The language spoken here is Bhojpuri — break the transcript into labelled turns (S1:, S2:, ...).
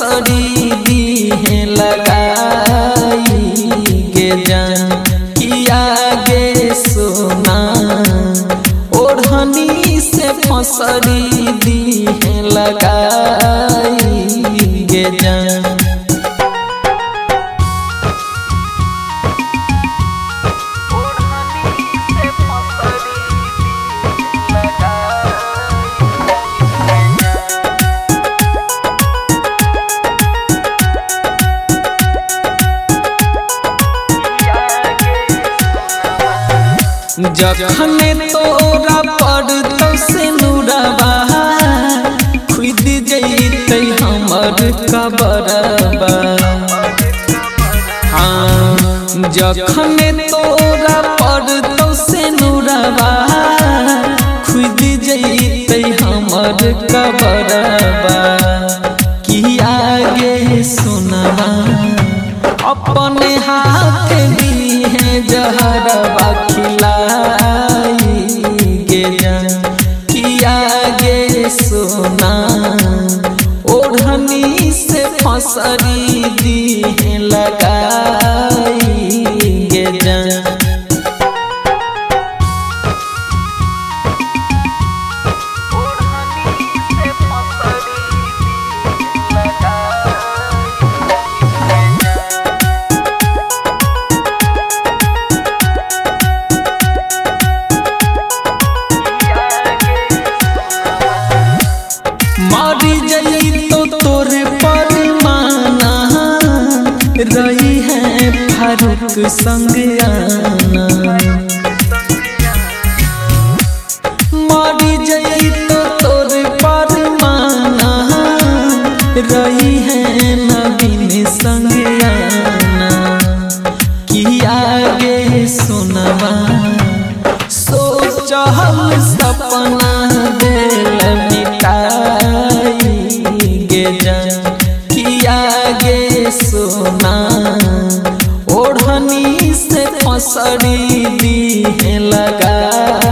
S1: फसरी दी है लगाई गे जान किया गे सोना ओढ़नी से फसरी दी है लगाई गे जान। जखने तोरा पड़तो से नुरबा खुद जैते हमर कबरबा। हाँ जखने तोरा पड़तो से नुरबा खुद जैते हमर कबरबा। किया गे सुनवा अपने हाथ दी है जहरबा खिलाई गे जान किया गे सोना ओढ़नी से फसरी दी है लगाई गे जान। मारी जई तो तोरे पर माना रही है फारूक संग आना। मारी जई तो तोरे पर माना रही है नवीन संग आना। किया गे सुनवा सोचल सपना दिल मिटाई गे जान किया गे सोना ओढ़नी से फसरी दी है लगा।